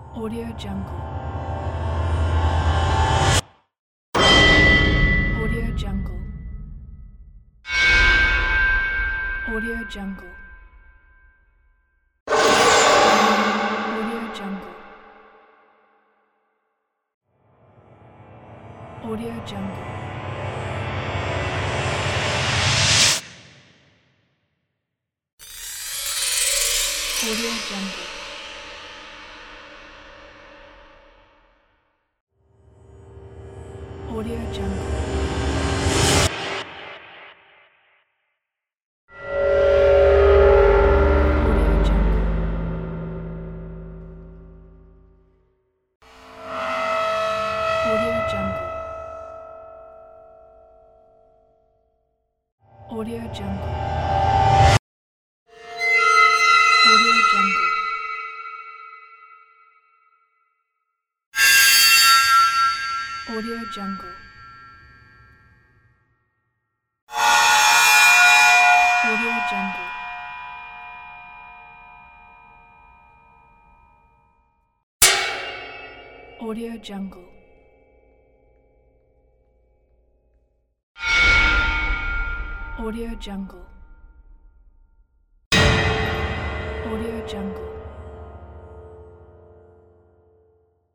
Audio Jungle. Audio Jungle. Audio Jungle. Audio Jungle. Audio Jungle. Audio Jungle. Audio Jungle. Audio Jungle. Audio Jungle. Audio Jungle. Audio Jungle. Audio Jungle. Audio Jungle. Audio Jungle. Audio Jungle. Audio Jungle.